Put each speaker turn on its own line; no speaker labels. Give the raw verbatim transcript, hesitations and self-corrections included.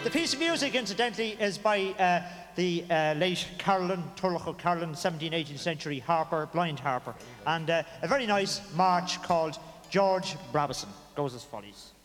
The piece of music, incidentally, is by uh, the uh, late Carolan, Turlough Carolan, seventeenth, eighteenth century harper, blind harper, and uh, a very nice march called George Brabazon. Goes as follows.